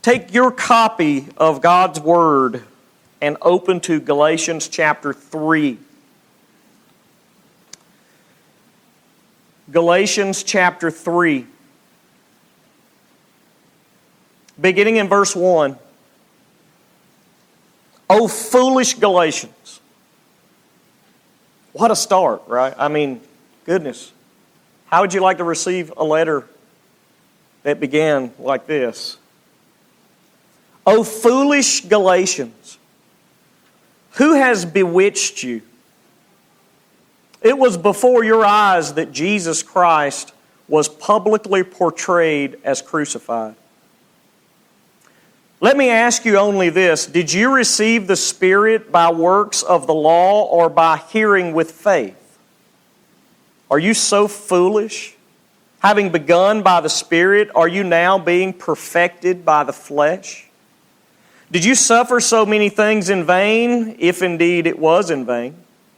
take your copy of God's Word and open to Galatians chapter 3. Galatians chapter 3. Beginning in verse 1. O foolish Galatians. What a start, right? I mean, goodness. How would you like to receive a letter that began like this? O foolish Galatians, who has bewitched you? It was before your eyes that Jesus Christ was publicly portrayed as crucified. Let me ask you only this. Did you receive the Spirit by works of the law or by hearing with faith? Are you so foolish? Having begun by the Spirit, are you now being perfected by the flesh? Did you suffer so many things in vain, if indeed it was in vain?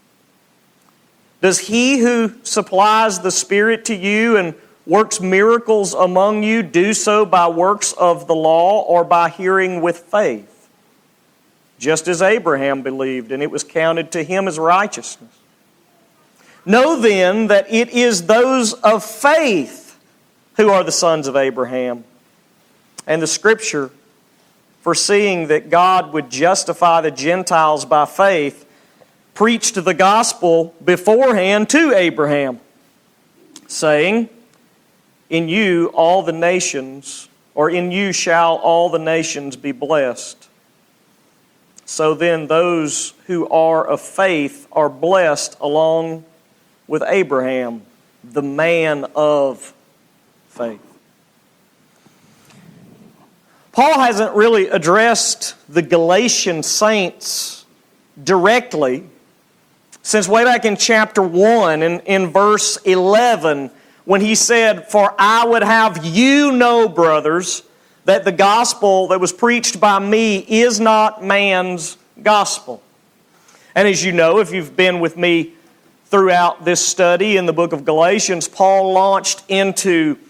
Does He who supplies the Spirit to you and works miracles among you do so by works of the law or by hearing with faith? Just as Abraham believed, and it was counted to him as righteousness. Know then that it is those of faith who are the sons of Abraham. And the Scripture, foreseeing that God would justify the Gentiles by faith, preached the gospel beforehand to Abraham, saying, in you all the nations, or in you shall all the nations be blessed. So then those who are of faith are blessed along with Abraham, the man of faith. Paul hasn't really addressed the Galatian saints directly since way back in chapter 1 in verse 11 when he said, for I would have you know, brothers, that the gospel that was preached by me is not man's gospel. And as you know, if you've been with me throughout this study in the book of Galatians, Paul launched into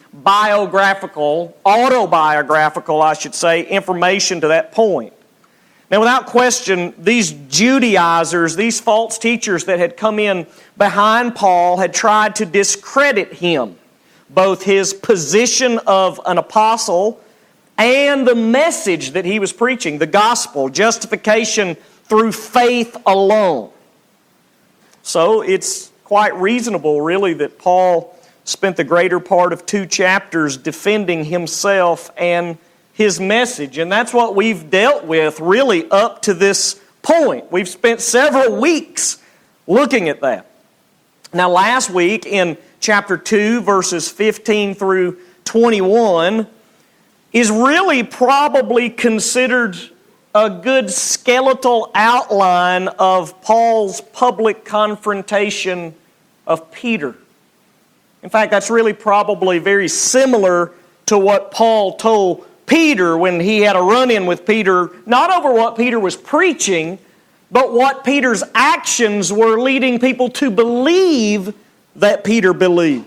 autobiographical, I should say, information to that point. Now, without question, these Judaizers, these false teachers that had come in behind Paul had tried to discredit him, both his position of an apostle and the message that he was preaching, the gospel, justification through faith alone. So it's quite reasonable, really, that Paul spent the greater part of 2 chapters defending himself and his message. And that's what we've dealt with really up to this point. We've spent several weeks looking at that. Now last week in chapter 2, verses 15 through 21, is really probably considered a good skeletal outline of Paul's public confrontation of Peter. In fact, that's really probably very similar to what Paul told Peter when he had a run-in with Peter, not over what Peter was preaching, but what Peter's actions were leading people to believe that Peter believed.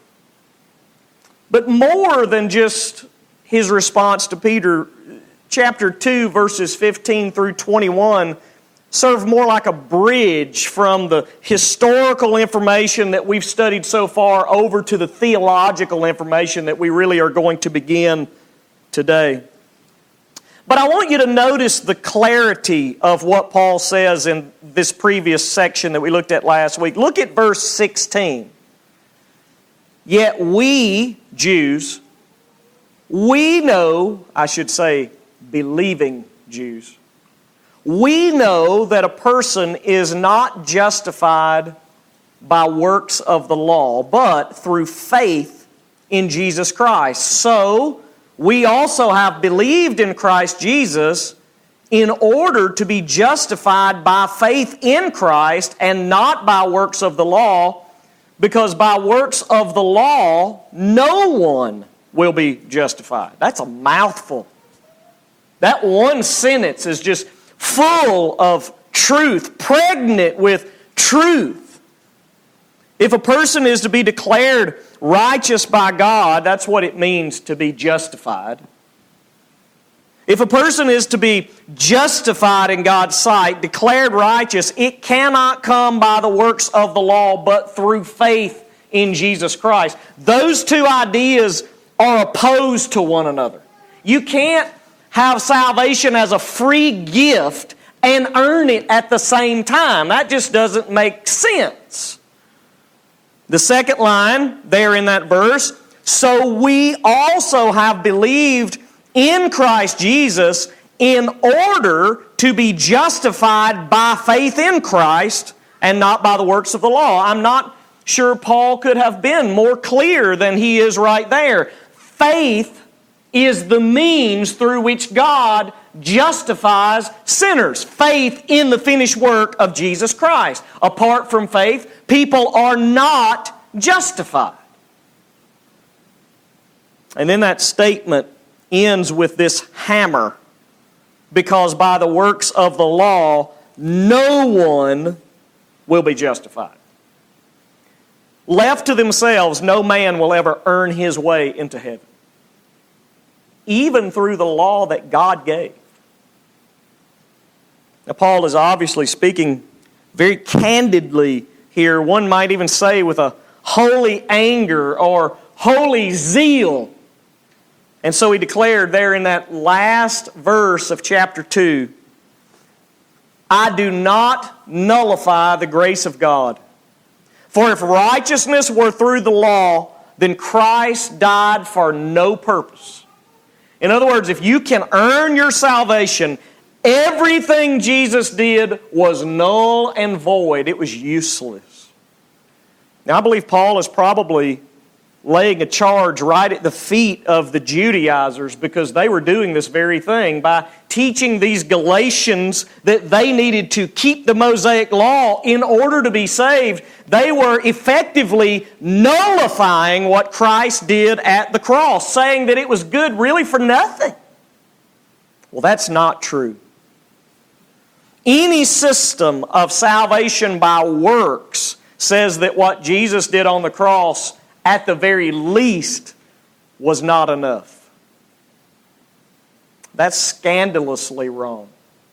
But more than just his response to Peter, chapter 2, verses 15 through 21 serve more like a bridge from the historical information that we've studied so far over to the theological information that we really are going to begin today. But I want you to notice the clarity of what Paul says in this previous section that we looked at last week. Look at verse 16. Yet we, Jews, we know, I should say, believing Jews, we know that a person is not justified by works of the law, but through faith in Jesus Christ. So, we also have believed in Christ Jesus in order to be justified by faith in Christ and not by works of the law, because by works of the law, no one will be justified. That's a mouthful. That one sentence is just full of truth, pregnant with truth. If a person is to be declared righteous by God, that's what it means to be justified. If a person is to be justified in God's sight, declared righteous, it cannot come by the works of the law, but through faith in Jesus Christ. Those two ideas are opposed to one another. You can't have salvation as a free gift and earn it at the same time. That just doesn't make sense. The second line there in that verse, so we also have believed in Christ Jesus in order to be justified by faith in Christ and not by the works of the law. I'm not sure Paul could have been more clear than he is right there. Faith is the means through which God justifies sinners. Faith in the finished work of Jesus Christ. Apart from faith, people are not justified. And then that statement ends with this hammer, because by the works of the law, no one will be justified. Left to themselves, no man will ever earn his way into heaven, even through the law that God gave. Now, Paul is obviously speaking very candidly here. One might even say with a holy anger or holy zeal. And so he declared there in that last verse of chapter 2, I do not nullify the grace of God. For if righteousness were through the law, then Christ died for no purpose. In other words, if you can earn your salvation, everything Jesus did was null and void. It was useless. Now, I believe Paul is probably laying a charge right at the feet of the Judaizers, because they were doing this very thing by teaching these Galatians that they needed to keep the Mosaic law in order to be saved. They were effectively nullifying what Christ did at the cross, saying that it was good really for nothing. Well, that's not true. Any system of salvation by works says that what Jesus did on the cross at the very least was not enough. That's scandalously wrong.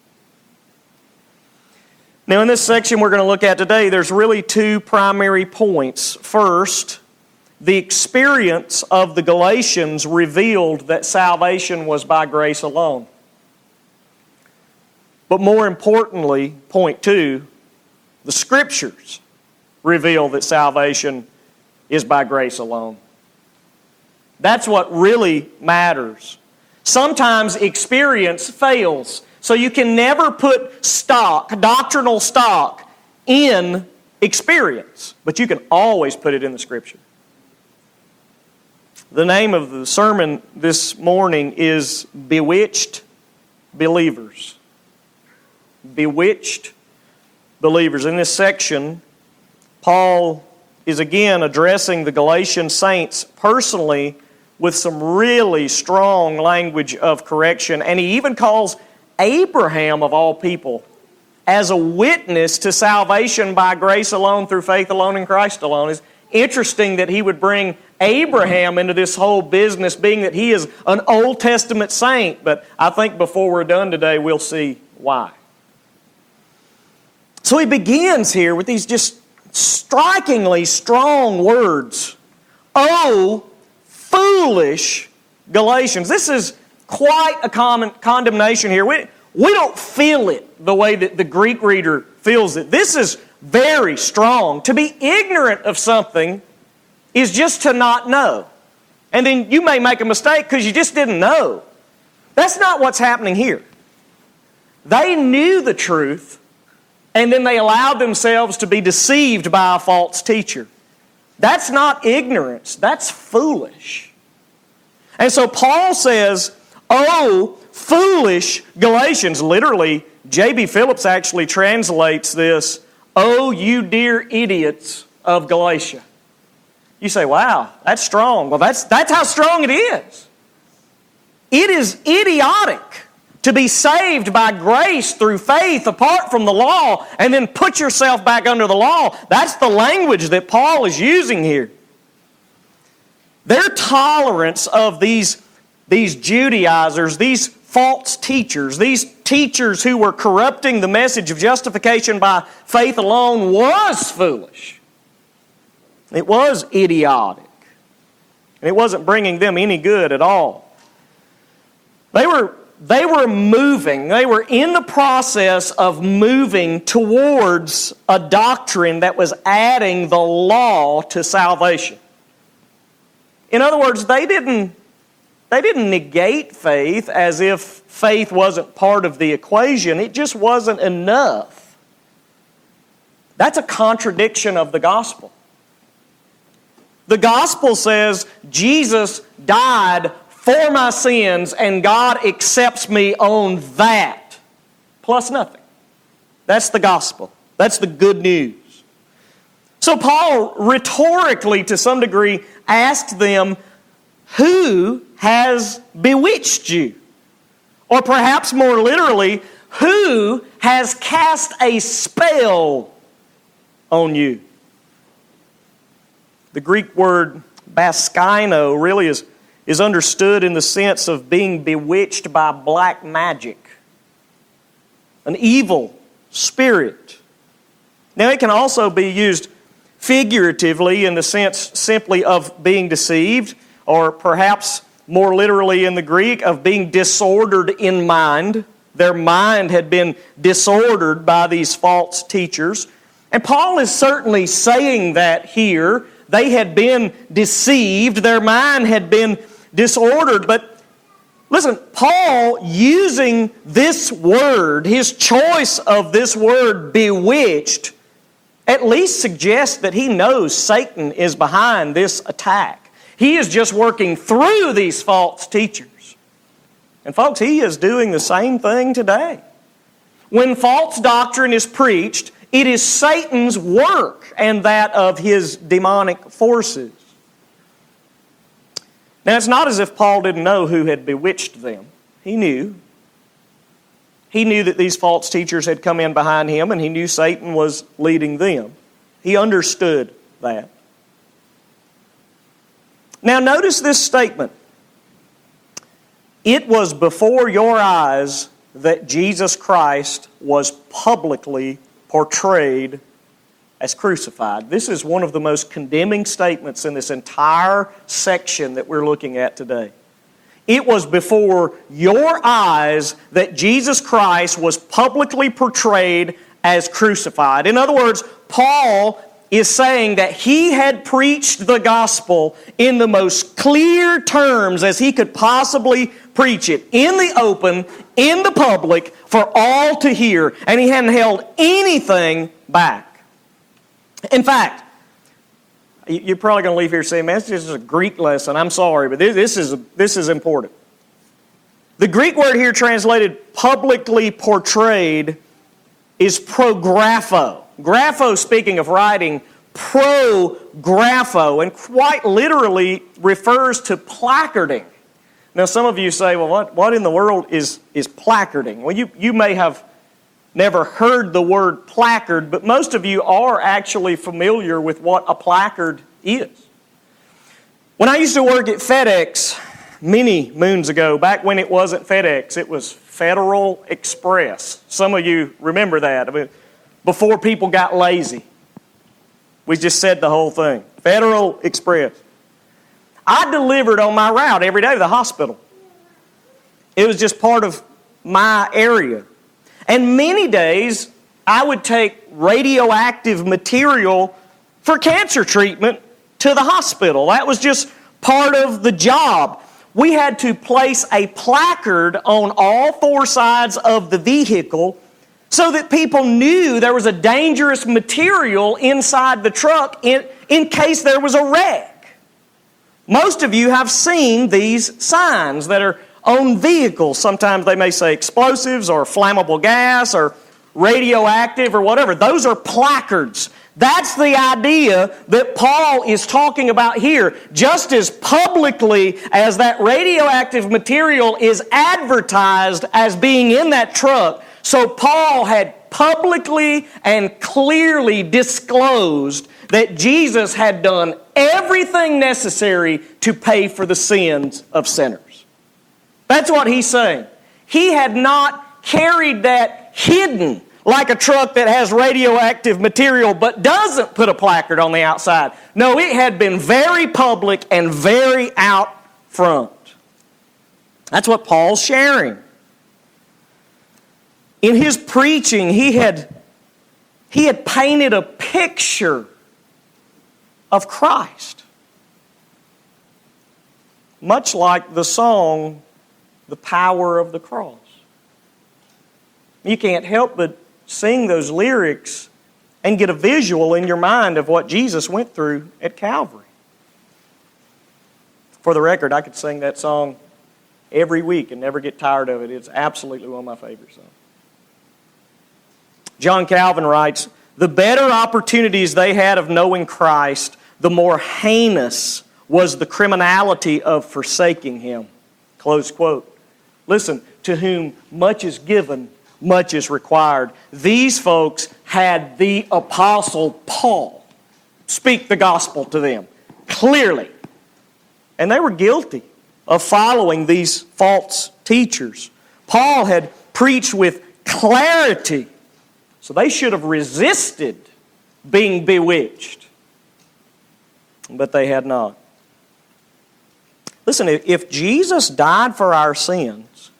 Now, in this section we're going to look at today, there's really two primary points. First, the experience of the Galatians revealed that salvation was by grace alone. But more importantly, point two, the Scriptures reveal that salvation is by grace alone. That's what really matters. Sometimes experience fails, so you can never put doctrinal stock in experience, but you can always put it in the Scripture. The name of the sermon this morning is Bewitched Believers. Bewitched Believers. In this section, Paul is again addressing the Galatian saints personally with some really strong language of correction. And he even calls Abraham, of all people, as a witness to salvation by grace alone, through faith alone, in Christ alone. It's interesting that he would bring Abraham into this whole business, being that he is an Old Testament saint. But I think before we're done today, we'll see why. So he begins here with these just strikingly strong words. Oh, foolish Galatians. This is quite a common condemnation here. We don't feel it the way that the Greek reader feels it. This is very strong. To be ignorant of something is just to not know. And then you may make a mistake because you just didn't know. That's not what's happening here. They knew the truth, and then they allowed themselves to be deceived by a false teacher. That's not ignorance. That's foolish. And so Paul says, oh, foolish Galatians. Literally, J.B. Phillips actually translates this, oh, you dear idiots of Galatia. You say, wow, that's strong. Well, that's how strong it is. It is idiotic to be saved by grace through faith apart from the law and then put yourself back under the law. That's the language that Paul is using here. Their tolerance of these Judaizers, these false teachers, these teachers who were corrupting the message of justification by faith alone, was foolish. It was idiotic. And it wasn't bringing them any good at all. They were moving, they were in the process of moving towards a doctrine that was adding the law to salvation. In other words, they didn't negate faith as if faith wasn't part of the equation. It just wasn't enough. That's a contradiction of the gospel. The gospel says Jesus died for my sins and God accepts me on that, plus nothing. That's the gospel. That's the good news. So Paul rhetorically, to some degree, asked them, who has bewitched you? Or perhaps more literally, who has cast a spell on you? The Greek word baskino really is understood in the sense of being bewitched by black magic, an evil spirit. Now it can also be used figuratively in the sense simply of being deceived, or perhaps more literally in the Greek of being disordered in mind. Their mind had been disordered by these false teachers. And Paul is certainly saying that here. They had been deceived. Their mind had been disordered. But listen, Paul using this word, his choice of this word, bewitched, at least suggests that he knows Satan is behind this attack. He is just working through these false teachers. And folks, he is doing the same thing today. When false doctrine is preached, it is Satan's work and that of his demonic forces. Now, it's not as if Paul didn't know who had bewitched them. He knew. He knew that these false teachers had come in behind him, and he knew Satan was leading them. He understood that. Now, notice this statement. It was before your eyes that Jesus Christ was publicly portrayed as crucified. This is one of the most condemning statements in this entire section that we're looking at today. It was before your eyes that Jesus Christ was publicly portrayed as crucified. In other words, Paul is saying that he had preached the gospel in the most clear terms as he could possibly preach it, in the open, in the public, for all to hear, and he hadn't held anything back. In fact, you're probably going to leave here saying, man, this is a Greek lesson. I'm sorry, but this is important. The Greek word here translated publicly portrayed is prographo. Grapho, speaking of writing, prographo, and quite literally refers to placarding. Now, some of you say, well, what in the world is placarding? Well, you may have never heard the word placard, but most of you are actually familiar with what a placard is. When I used to work at FedEx many moons ago, back when it wasn't FedEx, it was Federal Express. Some of you remember that. I mean, before people got lazy. We just said the whole thing. Federal Express. I delivered on my route every day to the hospital. It was just part of my area. And many days, I would take radioactive material for cancer treatment to the hospital. That was just part of the job. We had to place a placard on all four sides of the vehicle so that people knew there was a dangerous material inside the truck in case there was a wreck. Most of you have seen these signs that are on vehicles. Sometimes they may say explosives or flammable gas or radioactive or whatever. Those are placards. That's the idea that Paul is talking about here. Just as publicly as that radioactive material is advertised as being in that truck, so Paul had publicly and clearly disclosed that Jesus had done everything necessary to pay for the sins of sinners. That's what he's saying. he had not carried that hidden like a truck that has radioactive material but doesn't put a placard on the outside. No, it had been very public and very out front. That's what Paul's sharing. In his preaching, he had painted a picture of Christ. Much like the song, The Power of the Cross. You can't help but sing those lyrics and get a visual in your mind of what Jesus went through at Calvary. For the record, I could sing that song every week and never get tired of it. It's absolutely one of my favorite songs. John Calvin writes, "The better opportunities they had of knowing Christ, the more heinous was the criminality of forsaking Him." Close quote. Listen, to whom much is given, much is required. These folks had the Apostle Paul speak the gospel to them clearly. And they were guilty of following these false teachers. Paul had preached with clarity, so they should have resisted being bewitched. But they had not. Listen, if Jesus died for our sins,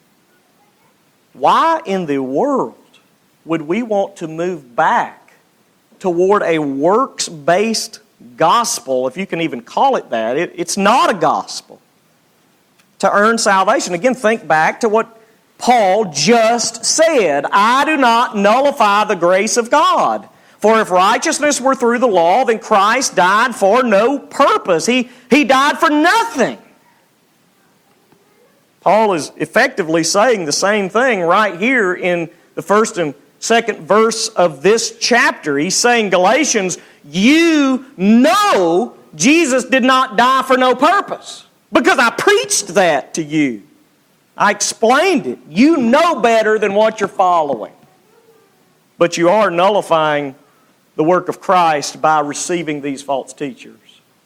why in the world would we want to move back toward a works-based gospel, if you can even call it that? It's not a gospel. To earn salvation. Again, think back to what Paul just said. I do not nullify the grace of God. For if righteousness were through the law, then Christ died for no purpose. He died for nothing. Paul is effectively saying the same thing right here in the first and second verse of this chapter. He's saying, Galatians, you know Jesus did not die for no purpose. Because I preached that to you. I explained it. You know better than what you're following. But you are nullifying the work of Christ by receiving these false teachers.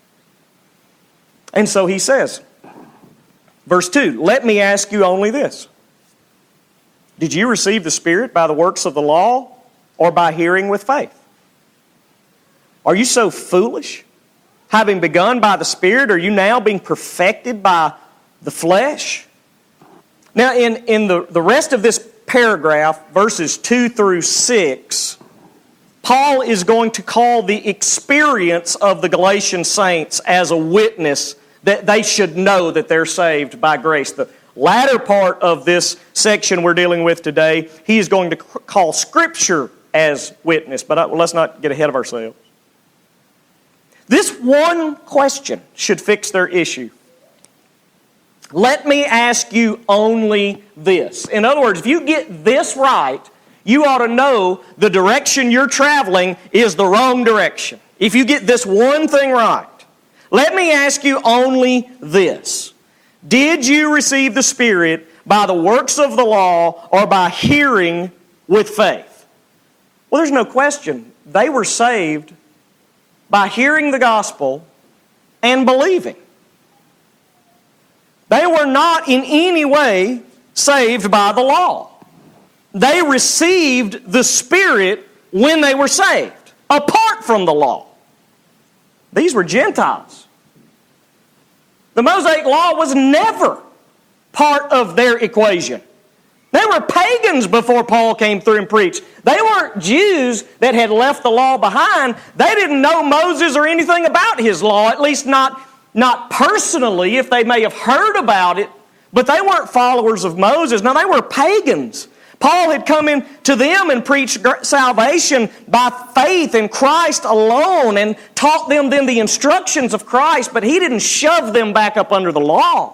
And so he says, verse 2, let me ask you only this. Did you receive the Spirit by the works of the law or by hearing with faith? Are you so foolish? Having begun by the Spirit, are you now being perfected by the flesh? Now, in the rest of this paragraph, verses 2 through 6, Paul is going to call the experience of the Galatian saints as a witness that they should know that they're saved by grace. The latter part of this section we're dealing with today, he is going to call Scripture as witness. But let's not get ahead of ourselves. This one question should fix their issue. Let me ask you only this. In other words, if you get this right, you ought to know the direction you're traveling is the wrong direction. If you get this one thing right. Let me ask you only this. Did you receive the Spirit by the works of the law or by hearing with faith? Well, there's no question. They were saved by hearing the gospel and believing. They were not in any way saved by the law. They received the Spirit when they were saved, apart from the law. These were Gentiles. The Mosaic Law was never part of their equation. They were pagans before Paul came through and preached. They weren't Jews that had left the law behind. They didn't know Moses or anything about his law, at least not personally, if they may have heard about it, but they weren't followers of Moses. No, they were pagans. Paul had come in to them and preached salvation by faith in Christ alone and taught them then the instructions of Christ, but he didn't shove them back up under the law.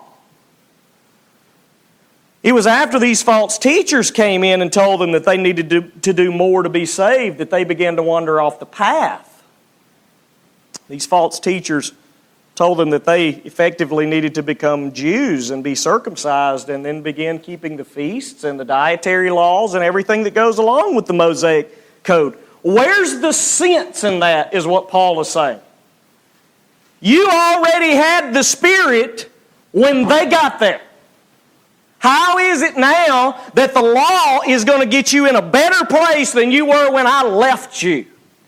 It was after these false teachers came in and told them that they needed to do more to be saved that they began to wander off the path. These false teachers told them that they effectively needed to become Jews and be circumcised and then begin keeping the feasts and the dietary laws and everything that goes along with the Mosaic Code. Where's the sense in that is what Paul is saying. You already had the Spirit when they got there. How is it now that the law is going to get you in a better place than you were when I left you?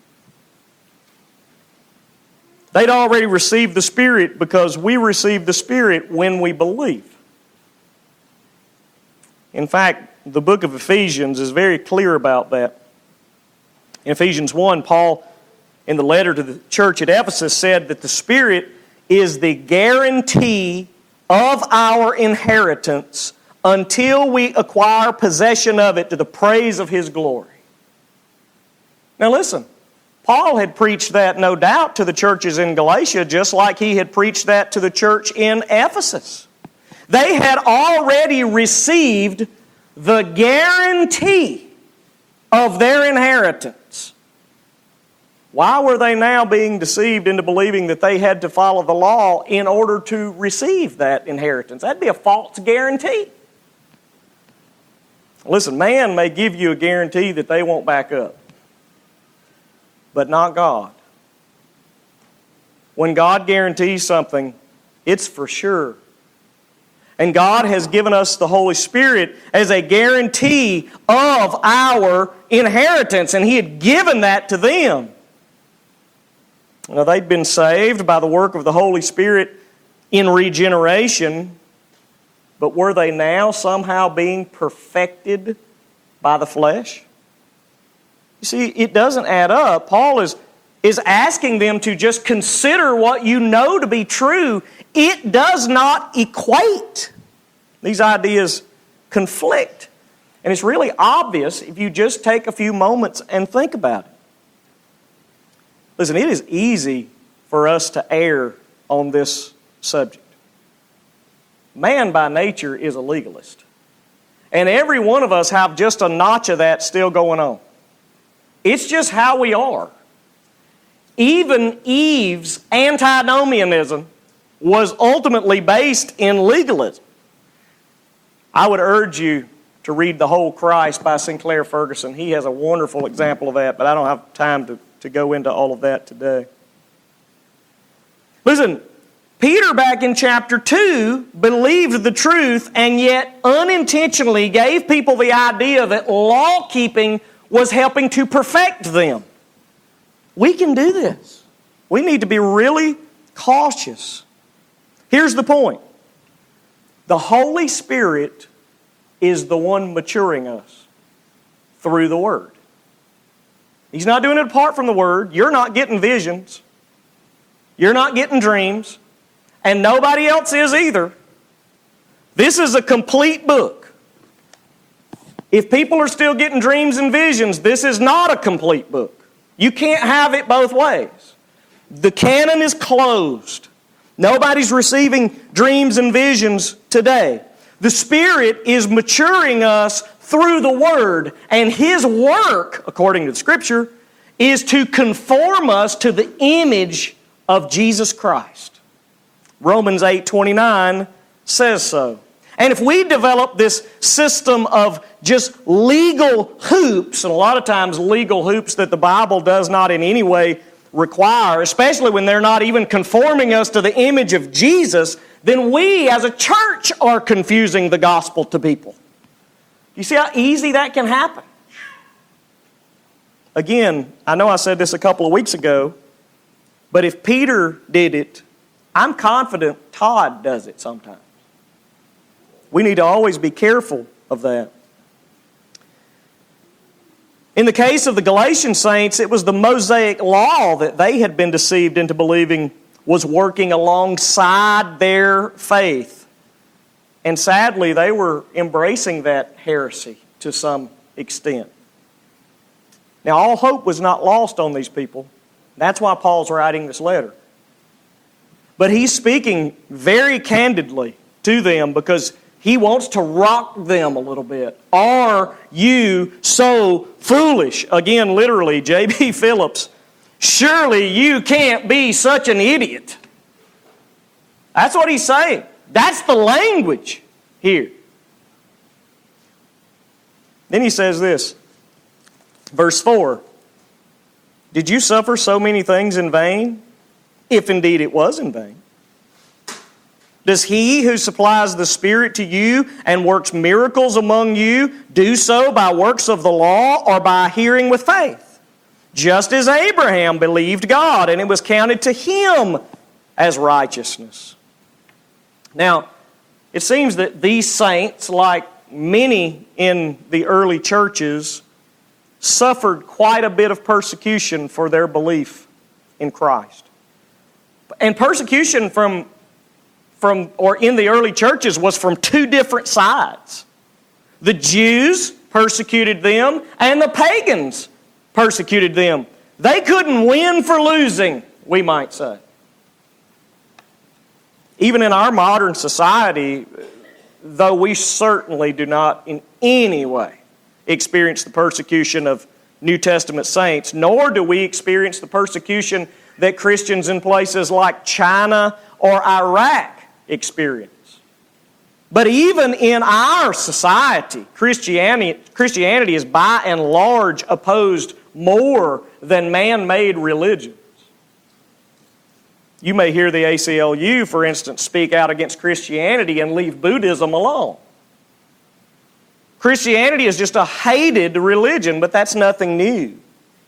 They'd already received the Spirit because we received the Spirit when we believe. In fact, the book of Ephesians is very clear about that. In Ephesians 1, Paul, in the letter to the church at Ephesus, said that the Spirit is the guarantee of our inheritance until we acquire possession of it to the praise of His glory. Now listen, Paul had preached that, no doubt, to the churches in Galatia, just like he had preached that to the church in Ephesus. They had already received the guarantee of their inheritance. Why were they now being deceived into believing that they had to follow the law in order to receive that inheritance? That'd be a false guarantee. Listen, man may give you a guarantee that they won't back up, but not God. When God guarantees something, it's for sure. And God has given us the Holy Spirit as a guarantee of our inheritance, and He had given that to them. Now, they'd been saved by the work of the Holy Spirit in regeneration, but were they now somehow being perfected by the flesh? You see, it doesn't add up. Paul is asking them to just consider what you know to be true. It does not equate. These ideas conflict. And it's really obvious if you just take a few moments and think about it. Listen, it is easy for us to err on this subject. Man by nature is a legalist. And every one of us have just a notch of that still going on. It's just how we are. Even Eve's antinomianism was ultimately based in legalism. I would urge you to read The Whole Christ by Sinclair Ferguson. He has a wonderful example of that, but I don't have time to go into all of that today. Listen, Peter back in chapter 2 believed the truth and yet unintentionally gave people the idea that law-keeping was helping to perfect them. We can do this. We need to be really cautious. Here's the point. The Holy Spirit is the one maturing us through the Word. He's not doing it apart from the Word. You're not getting visions. You're not getting dreams. And nobody else is either. This is a complete book. If people are still getting dreams and visions, this is not a complete book. You can't have it both ways. The canon is closed. Nobody's receiving dreams and visions today. The Spirit is maturing us through the Word, and His work, according to the Scripture, is to conform us to the image of Jesus Christ. Romans 8:29 says so. And if we develop this system of just legal hoops, and a lot of times legal hoops that the Bible does not in any way require, especially when they're not even conforming us to the image of Jesus, then we as a church are confusing the gospel to people. You see how easy that can happen? Again, I know I said this a couple of weeks ago, but if Peter did it, I'm confident Todd does it sometimes. We need to always be careful of that. In the case of the Galatian saints, it was the Mosaic law that they had been deceived into believing was working alongside their faith. And sadly, they were embracing that heresy to some extent. Now, all hope was not lost on these people. That's why Paul's writing this letter. But he's speaking very candidly to them because he wants to rock them a little bit. Are you so foolish? Again, literally, J.B. Phillips, surely you can't be such an idiot. That's what he's saying. That's the language here. Then he says this, verse 4, did you suffer so many things in vain? If indeed it was in vain. Does He who supplies the Spirit to you and works miracles among you do so by works of the law or by hearing with faith? Just as Abraham believed God, and it was counted to him as righteousness. Now, it seems that these saints, like many in the early churches, suffered quite a bit of persecution for their belief in Christ. And persecution from or in the early churches was from two different sides. The Jews persecuted them and the pagans persecuted them. They couldn't win for losing, we might say. Even in our modern society, though we certainly do not in any way experience the persecution of New Testament saints, nor do we experience the persecution that Christians in places like China or Iraq experience. But even in our society, Christianity is by and large opposed more than man-made religions. You may hear the ACLU, for instance, speak out against Christianity and leave Buddhism alone. Christianity is just a hated religion, but that's nothing new.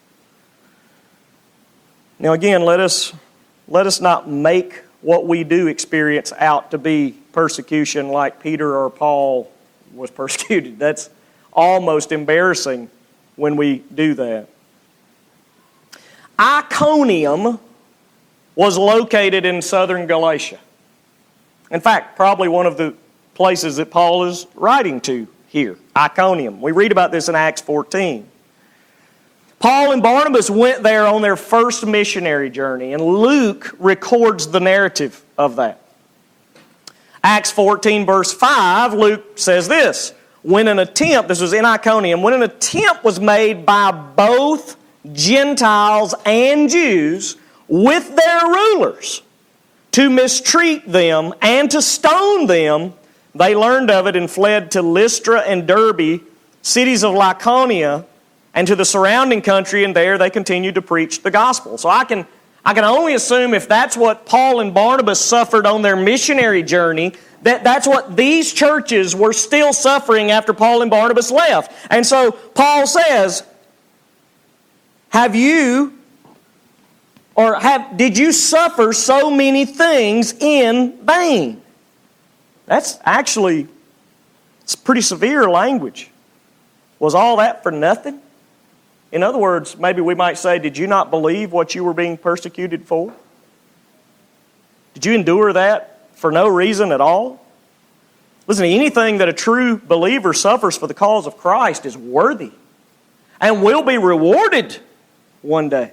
Now again, let us not make what we do experience out to be persecution like Peter or Paul was persecuted. That's almost embarrassing when we do that. Iconium was located in southern Galatia. In fact, probably one of the places that Paul is writing to here, Iconium. We read about this in Acts 14. Paul and Barnabas went there on their first missionary journey, and Luke records the narrative of that. Acts 14, verse 5, Luke says this, this was in Iconium, when an attempt was made by both Gentiles and Jews with their rulers to mistreat them and to stone them, they learned of it and fled to Lystra and Derbe, cities of Lycaonia, and to the surrounding country, and there they continued to preach the gospel. So I can only assume if that's what Paul and Barnabas suffered on their missionary journey, that's what these churches were still suffering after Paul and Barnabas left. And so Paul says, did you suffer so many things in vain? That's actually, it's pretty severe language. Was all that for nothing? In other words, maybe we might say, did you not believe what you were being persecuted for? Did you endure that for no reason at all? Listen, anything that a true believer suffers for the cause of Christ is worthy and will be rewarded one day.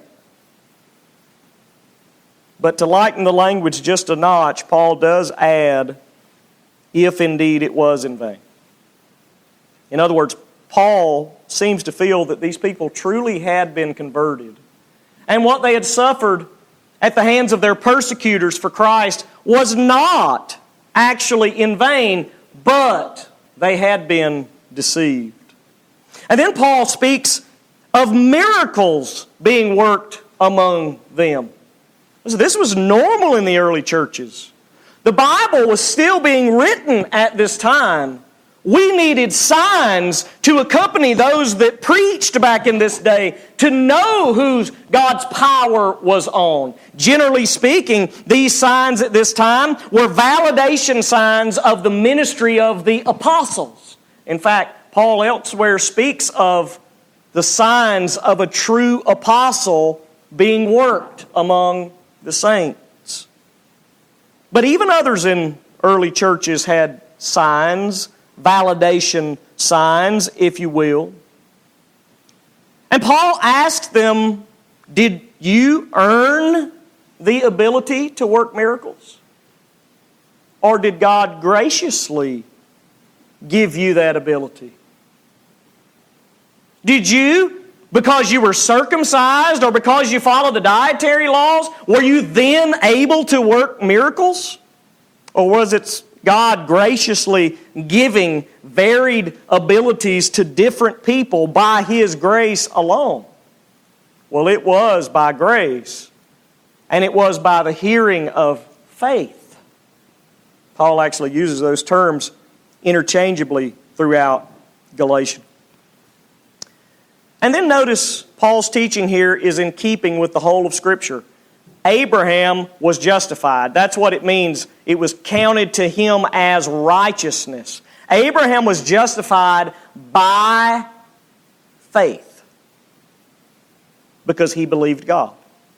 But to lighten the language just a notch, Paul does add, if indeed it was in vain. In other words, Paul seems to feel that these people truly had been converted. And what they had suffered at the hands of their persecutors for Christ was not actually in vain, but they had been deceived. And then Paul speaks of miracles being worked among them. So this was normal in the early churches. The Bible was still being written at this time. We needed signs to accompany those that preached back in this day to know whose God's power was on. Generally speaking, these signs at this time were validation signs of the ministry of the apostles. In fact, Paul elsewhere speaks of the signs of a true apostle being worked among the saints. But even others in early churches had signs, validation signs, if you will. And Paul asked them, did you earn the ability to work miracles? Or did God graciously give you that ability? Did you, because you were circumcised or because you followed the dietary laws, were you then able to work miracles? Or was it God graciously giving varied abilities to different people by His grace alone? Well, it was by grace, and it was by the hearing of faith. Paul actually uses those terms interchangeably throughout Galatians. And then notice Paul's teaching here is in keeping with the whole of Scripture. Abraham was justified. That's what it means. It was counted to him as righteousness. Abraham was justified by faith because he believed God.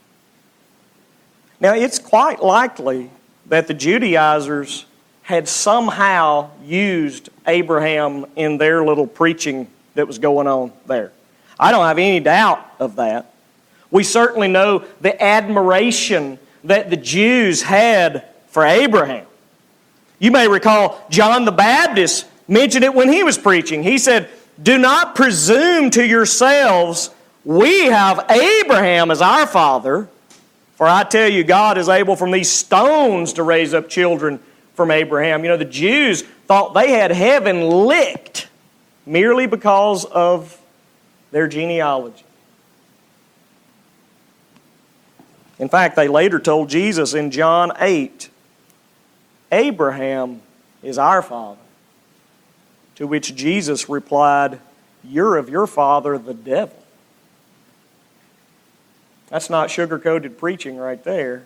Now, it's quite likely that the Judaizers had somehow used Abraham in their little preaching that was going on there. I don't have any doubt of that. We certainly know the admiration that the Jews had for Abraham. You may recall John the Baptist mentioned it when he was preaching. He said, "Do not presume to yourselves, we have Abraham as our father. For I tell you, God is able from these stones to raise up children from Abraham." You know, the Jews thought they had heaven licked merely because of their genealogy. In fact, they later told Jesus in John 8, "Abraham is our father." To which Jesus replied, "You're of your father, the devil." That's not sugar-coated preaching right there.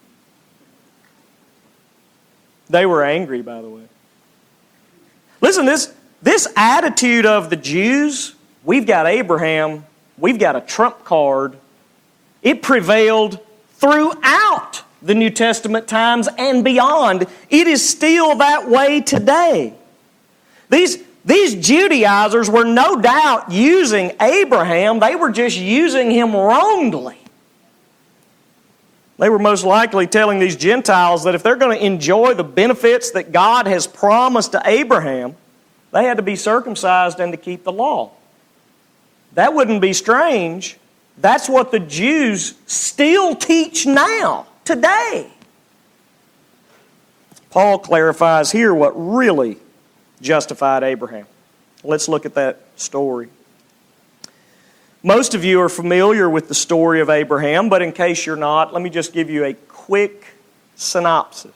They were angry, by the way. Listen, this attitude of the Jews, we've got Abraham, we've got a trump card, it prevailed throughout the New Testament times and beyond. It is still that way today. These Judaizers were no doubt using Abraham. They were just using him wrongly. They were most likely telling these Gentiles that if they're going to enjoy the benefits that God has promised to Abraham, they had to be circumcised and to keep the law. That wouldn't be strange. That's what the Jews still teach now, today. Paul clarifies here what really justified Abraham. Let's look at that story. Most of you are familiar with the story of Abraham, but in case you're not, let me just give you a quick synopsis.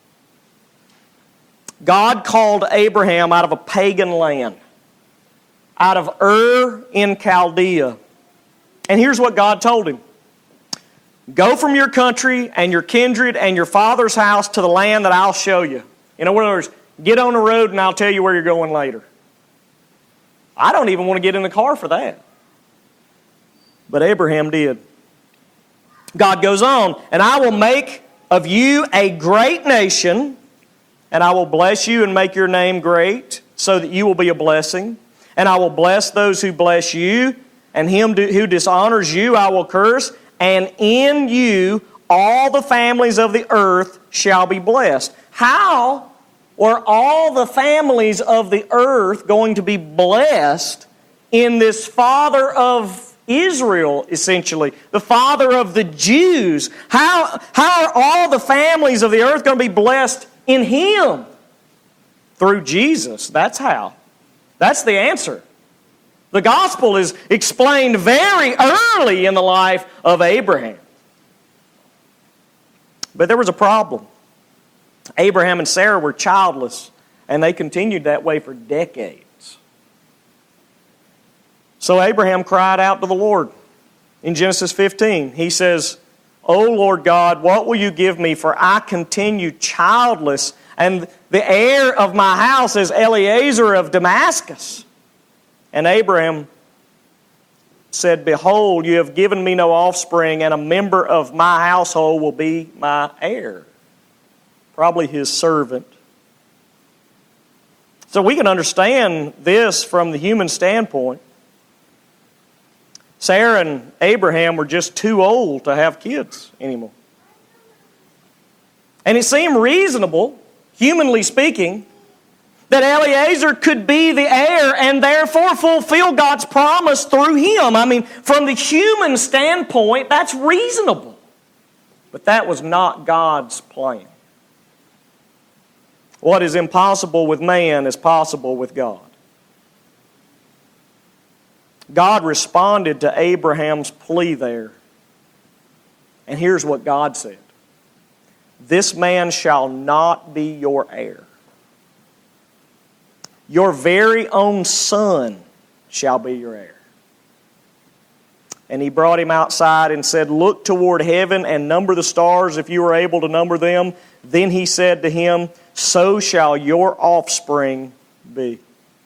God called Abraham out of a pagan land, out of Ur in Chaldea. And here's what God told him. "Go from your country and your kindred and your father's house to the land that I'll show you." In other words, get on the road and I'll tell you where you're going later. I don't even want to get in the car for that. But Abraham did. God goes on, "And I will make of you a great nation, and I will bless you and make your name great, so that you will be a blessing. And I will bless those who bless you, and him who dishonors you I will curse. And in you all the families of the earth shall be blessed." How were all the families of the earth going to be blessed in this father of Israel, essentially, the father of the Jews? How are all the families of the earth going to be blessed in him? Through Jesus. That's how. That's the answer. The gospel is explained very early in the life of Abraham. But there was a problem. Abraham and Sarah were childless, and they continued that way for decades. So Abraham cried out to the Lord. In Genesis 15, he says, "O Lord God, what will you give me? For I continue childless, and the heir of my house is Eliezer of Damascus." And Abraham said, "Behold, you have given me no offspring, and a member of my household will be my heir." Probably his servant. So we can understand this from the human standpoint. Sarah and Abraham were just too old to have kids anymore. And it seemed reasonable, humanly speaking, that Eliezer could be the heir and therefore fulfill God's promise through him. I mean, from the human standpoint, that's reasonable. But that was not God's plan. What is impossible with man is possible with God. God responded to Abraham's plea there. And here's what God said. this man shall not be your heir. Your very own son shall be your heir. And he brought him outside and said, look toward heaven and number the stars if you are able to number them. Then he said to him, so shall your offspring be.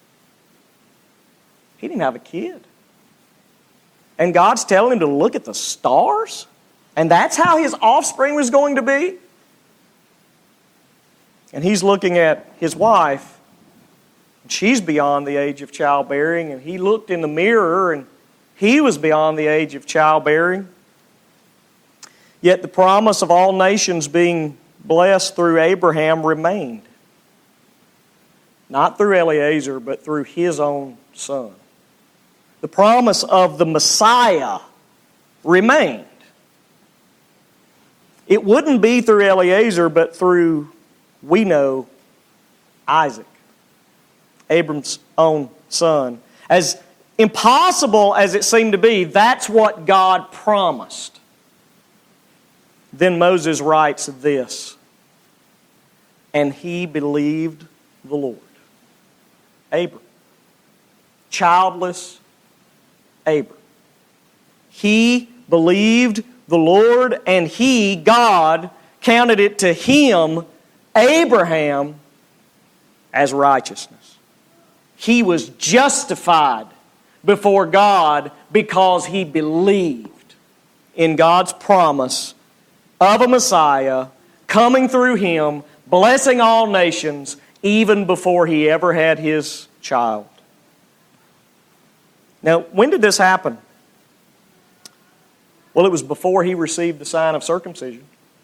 He didn't have a kid. And God's telling him to look at the stars? And that's how his offspring was going to be? And he's looking at his wife. She's beyond the age of childbearing. And he looked in the mirror and he was beyond the age of childbearing. Yet the promise of all nations being blessed through Abraham remained. Not through Eliezer, but through his own son. The promise of the Messiah remained. It wouldn't be through Eliezer, but through, we know, Isaac, Abram's own son. As impossible as it seemed to be, that's what God promised. Then Moses writes this, and he believed the Lord. Abram, childless Abram. He believed the Lord, and he, God, counted it to him, Abraham, as righteousness. He was justified before God because he believed in God's promise of a Messiah coming through him, blessing all nations, even before he ever had his child. Now, when did this happen? Well, it was before he received the sign of circumcision.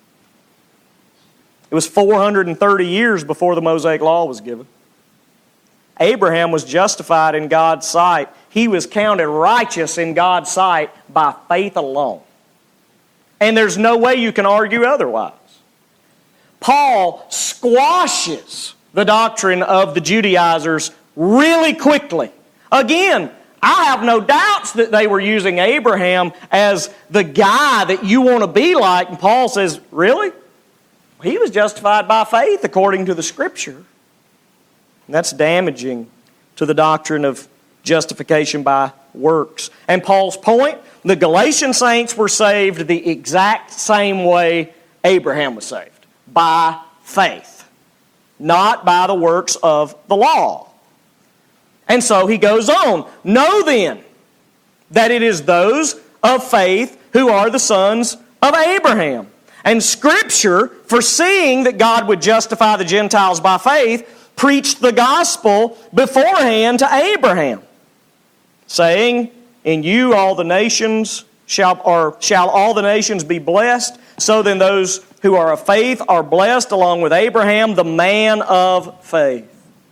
It was 430 years before the Mosaic Law was given. Abraham was justified in God's sight. He was counted righteous in God's sight by faith alone. And there's no way you can argue otherwise. Paul squashes the doctrine of the Judaizers really quickly. Again, I have no doubts that they were using Abraham as the guy that you want to be like. And Paul says, really? He was justified by faith according to the Scripture. And that's damaging to the doctrine of justification by works. And Paul's point, the Galatian saints were saved the exact same way Abraham was saved. By faith. Not by the works of the law. And so he goes on, know then that it is those of faith who are the sons of Abraham. And Scripture, foreseeing that God would justify the Gentiles by faith, preached the gospel beforehand to Abraham, saying, in you all the nations shall all the nations be blessed. So then those who are of faith are blessed along with Abraham, the man of faith.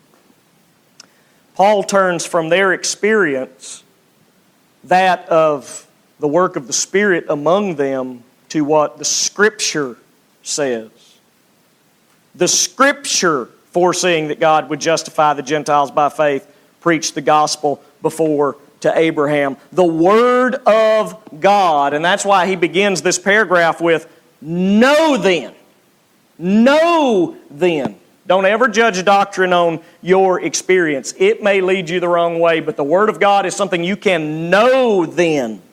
Paul turns from their experience, that of the work of the Spirit among them, to what the Scripture says. The Scripture, foreseeing that God would justify the Gentiles by faith, preached the gospel before to Abraham. The Word of God, and that's why he begins this paragraph with, know then. Know then. Don't ever judge doctrine on your experience. It may lead you the wrong way, but the Word of God is something you can know then.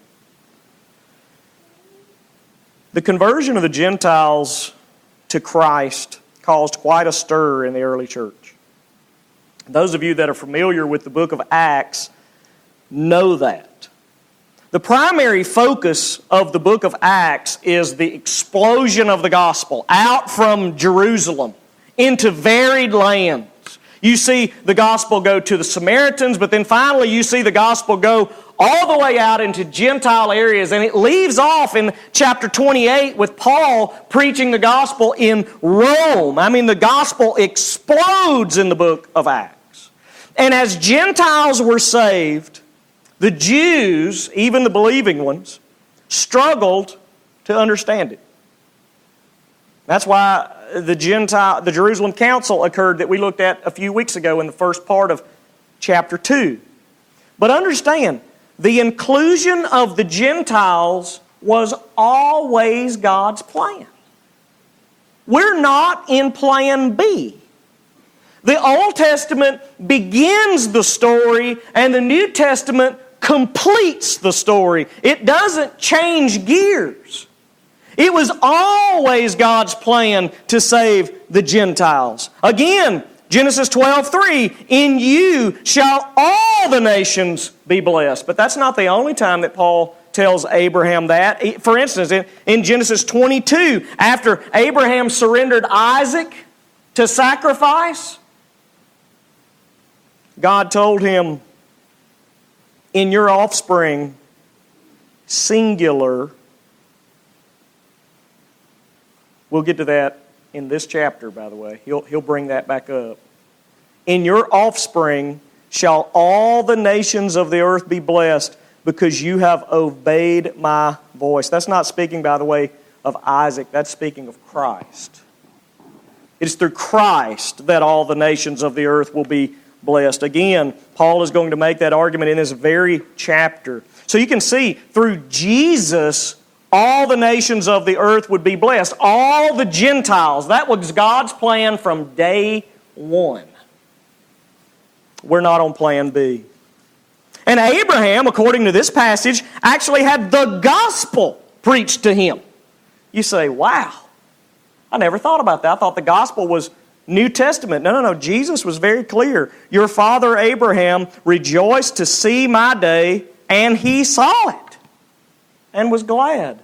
The conversion of the Gentiles to Christ caused quite a stir in the early church. Those of you that are familiar with the book of Acts know that. The primary focus of the book of Acts is the explosion of the gospel out from Jerusalem into varied lands. You see the gospel go to the Samaritans, but then finally you see the gospel go all the way out into Gentile areas, and it leaves off in chapter 28 with Paul preaching the gospel in Rome. I mean, the gospel explodes in the book of Acts. And as Gentiles were saved, the Jews, even the believing ones, struggled to understand it. That's why the Jerusalem Council occurred that we looked at a few weeks ago in the first part of chapter 2. But understand, the inclusion of the Gentiles was always God's plan. we're not in plan B. The Old Testament begins the story, and the New Testament completes the story. It doesn't change gears. It was always God's plan to save the Gentiles. Again, Genesis 12:3, in you shall all the nations be blessed. But that's not the only time that Paul tells Abraham that. For instance, in Genesis 22, after Abraham surrendered Isaac to sacrifice, God told him, in your offspring, singular. We'll get to that in this chapter, by the way. He'll bring that back up. In your offspring shall all the nations of the earth be blessed, because you have obeyed my voice. That's not speaking, by the way, of Isaac. That's speaking of Christ. It is through Christ that all the nations of the earth will be blessed. Again, Paul is going to make that argument in this very chapter. So you can see, through Jesus, all the nations of the earth would be blessed. All the Gentiles. That was God's plan from day one. We're not on plan B. And Abraham, according to this passage, actually had the gospel preached to him. You say, wow, I never thought about that. I thought the gospel was New Testament. No. Jesus was very clear. Your father Abraham rejoiced to see my day, and he saw it and was glad.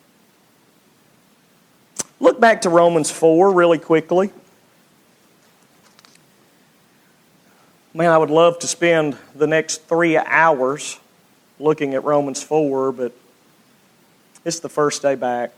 Look back to Romans 4 really quickly. Man, I would love to spend the next 3 hours looking at Romans 4, but it's the first day back.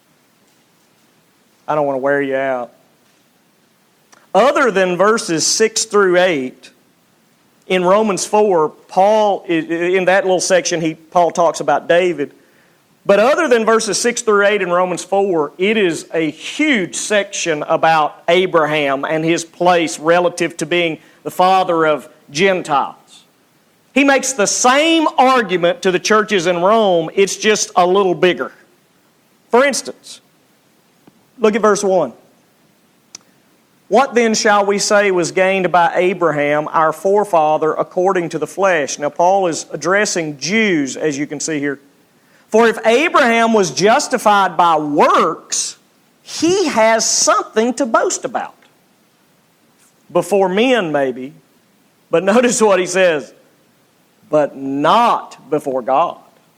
I don't want to wear you out. Other than verses 6 through 8, in Romans 4, Paul, in that little section, Paul talks about David. But other than verses 6 through 8 in Romans 4, it is a huge section about Abraham and his place relative to being the father of Gentiles. He makes the same argument to the churches in Rome, it's just a little bigger. For instance, look at verse 1. What then shall we say was gained by Abraham, our forefather, according to the flesh? Now, Paul is addressing Jews, as you can see here. For if Abraham was justified by works, he has something to boast about. Before men, maybe. But notice what he says. But not before God.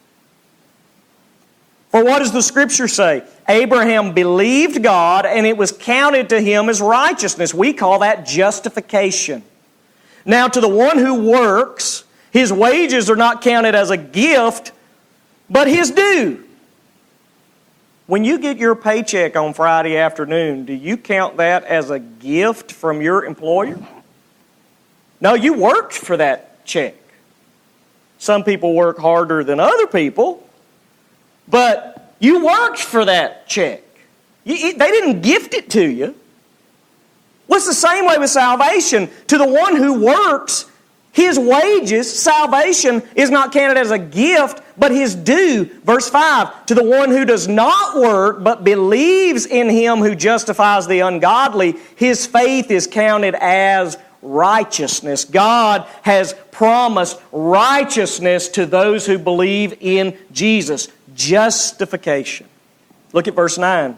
For what does the Scripture say? Abraham believed God, and it was counted to him as righteousness. We call that justification. Now, to the one who works, his wages are not counted as a gift, but his due. When you get your paycheck on Friday afternoon, do you count that as a gift from your employer? No, you worked for that check. Some people work harder than other people, but you worked for that check. They didn't gift it to you. Well, it's the same way with salvation. To the one who works, his wages, salvation, is not counted as a gift, but his due. Verse 5, to the one who does not work, but believes in him who justifies the ungodly, his faith is counted as righteousness. God has promised righteousness to those who believe in Jesus. Justification. Look at verse 9.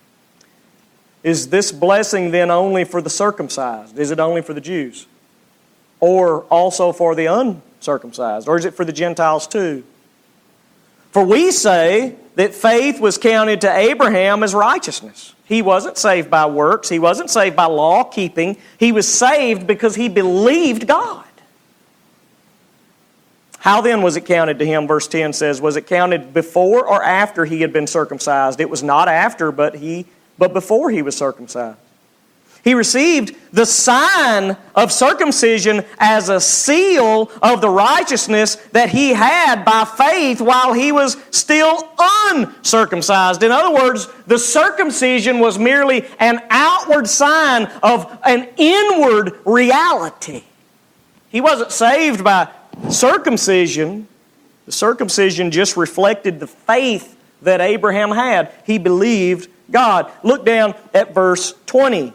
Is this blessing then only for the circumcised? Is it only for the Jews? Or also for the uncircumcised? Or is it for the Gentiles too? For we say that faith was counted to Abraham as righteousness. He wasn't saved by works. He wasn't saved by law keeping. He was saved because he believed God. How then was it counted to him? Verse 10 says, was it counted before or after he had been circumcised? It was not after, but before he was circumcised. He received the sign of circumcision as a seal of the righteousness that he had by faith while he was still uncircumcised. In other words, the circumcision was merely an outward sign of an inward reality. He wasn't saved by circumcision. The circumcision just reflected the faith that Abraham had. He believed God. Look down at verse 20.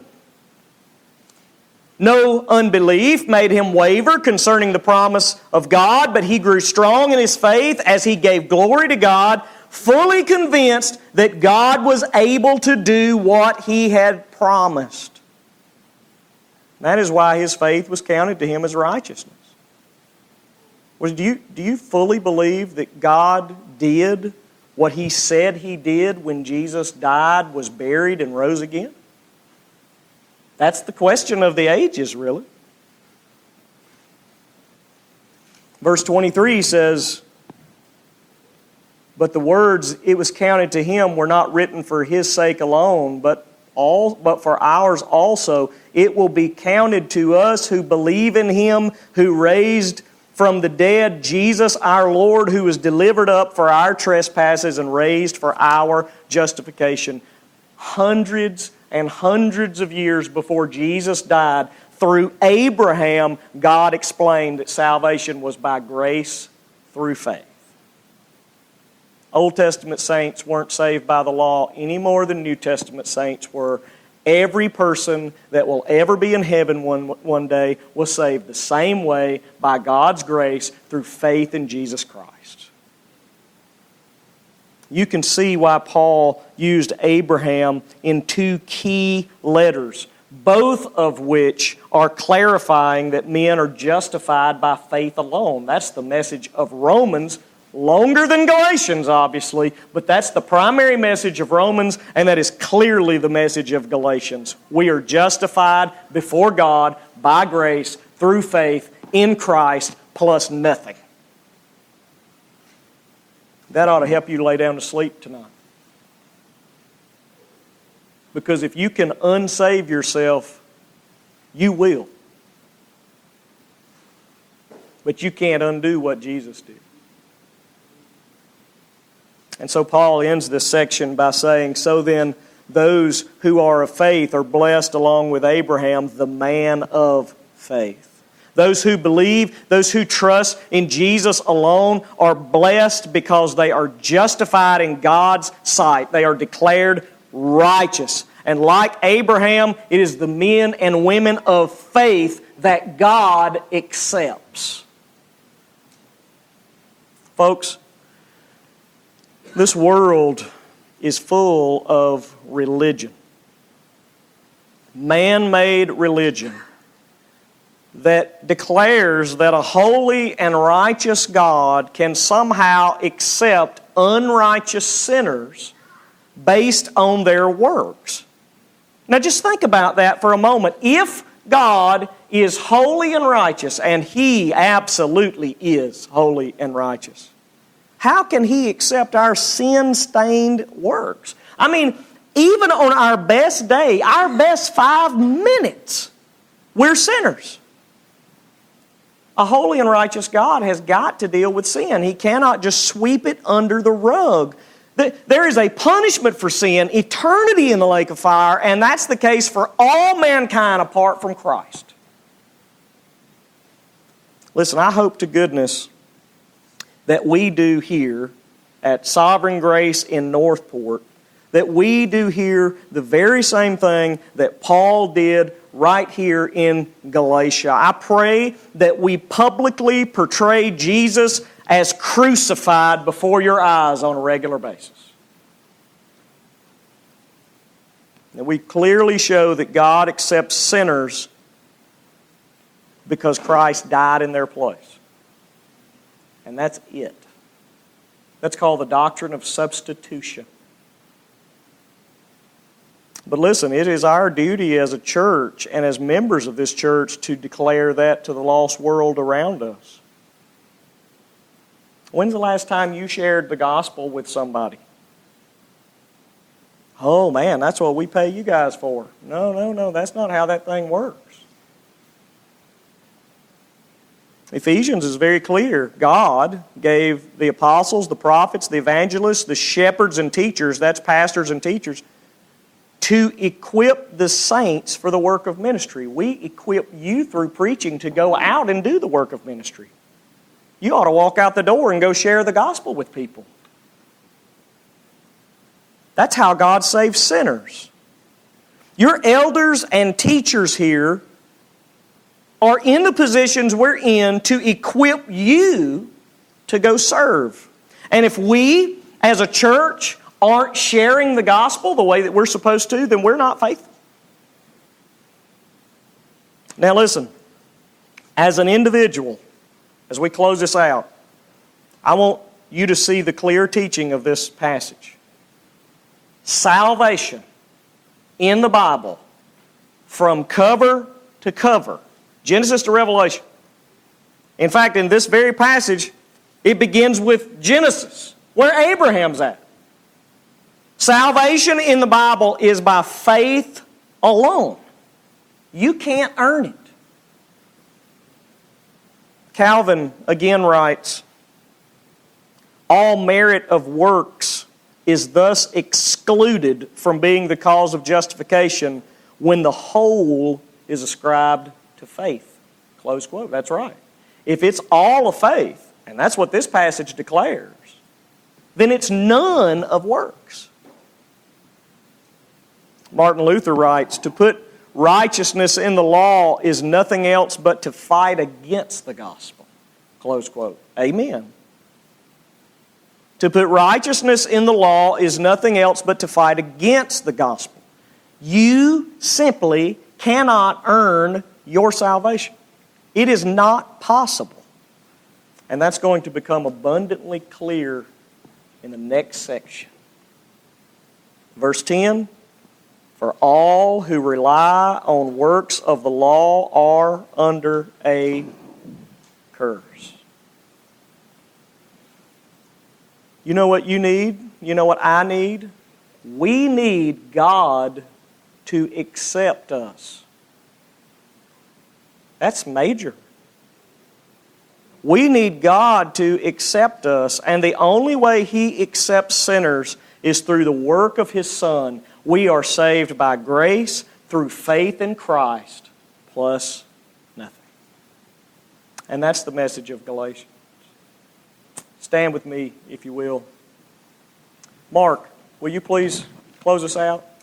No unbelief made him waver concerning the promise of God, but he grew strong in his faith as he gave glory to God, fully convinced that God was able to do what he had promised. That is why his faith was counted to him as righteousness. Do you fully believe that God did what he said he did when Jesus died, was buried, and rose again? That's the question of the ages, really. Verse 23 says, "But the words it was counted to him were not written for his sake alone, but for ours also. It will be counted to us who believe in him who raised from the dead Jesus our Lord, who was delivered up for our trespasses and raised for our justification." Hundreds and hundreds of years before Jesus died, through Abraham, God explained that salvation was by grace through faith. Old Testament saints weren't saved by the law any more than New Testament saints were. Every person that will ever be in heaven one day was saved the same way by God's grace through faith in Jesus Christ. You can see why Paul used Abraham in two key letters, both of which are clarifying that men are justified by faith alone. That's the message of Romans, longer than Galatians, obviously, but that's the primary message of Romans, and that is clearly the message of Galatians. We are justified before God by grace through faith in Christ plus nothing. That ought to help you lay down to sleep tonight. Because if you can unsave yourself, you will. But you can't undo what Jesus did. And so Paul ends this section by saying, "So then, those who are of faith are blessed along with Abraham, the man of faith." Those who believe, those who trust in Jesus alone are blessed because they are justified in God's sight. They are declared righteous. And like Abraham, it is the men and women of faith that God accepts. Folks, this world is full of religion. Man-made religion that declares that a holy and righteous God can somehow accept unrighteous sinners based on their works. Now just think about that for a moment. If God is holy and righteous, and He absolutely is holy and righteous, how can He accept our sin-stained works? I mean, even on our best day, our best 5 minutes, we're sinners. A holy and righteous God has got to deal with sin. He cannot just sweep it under the rug. There is a punishment for sin, eternity in the lake of fire, and that's the case for all mankind apart from Christ. Listen, I hope to goodness that we do here at Sovereign Grace in Northport, that we do here the very same thing that Paul did right here in Galatia. I pray that we publicly portray Jesus as crucified before your eyes on a regular basis. That we clearly show that God accepts sinners because Christ died in their place. And that's it. That's called the doctrine of substitution. But listen, it is our duty as a church and as members of this church to declare that to the lost world around us. When's the last time you shared the gospel with somebody? Oh man, that's what we pay you guys for. No, that's not how that thing works. Ephesians is very clear. God gave the apostles, the prophets, the evangelists, the shepherds and teachers, that's pastors and teachers, to equip the saints for the work of ministry. We equip you through preaching to go out and do the work of ministry. You ought to walk out the door and go share the gospel with people. That's how God saves sinners. Your elders and teachers here are in the positions we're in to equip you to go serve. And if we, as a church, aren't sharing the gospel the way that we're supposed to, then we're not faithful. Now listen, as an individual, as we close this out, I want you to see the clear teaching of this passage. Salvation in the Bible, from cover to cover, Genesis to Revelation. In fact, in this very passage, it begins with Genesis, where Abraham's at. Salvation in the Bible is by faith alone. You can't earn it. Calvin again writes, all merit of works is thus excluded from being the cause of justification when the whole is ascribed to faith. Close quote. That's right. If it's all of faith, and that's what this passage declares, then it's none of works. Martin Luther writes, to put righteousness in the law is nothing else but to fight against the gospel. Close quote. Amen. To put righteousness in the law is nothing else but to fight against the gospel. You simply cannot earn your salvation. It is not possible. And that's going to become abundantly clear in the next section. Verse 10, for all who rely on works of the law are under a curse. You know what you need? You know what I need? We need God to accept us. That's major. We need God to accept us, and the only way He accepts sinners is through the work of His Son. We are saved by grace through faith in Christ, plus nothing. And that's the message of Galatians. Stand with me, if you will. Mark, will you please close us out?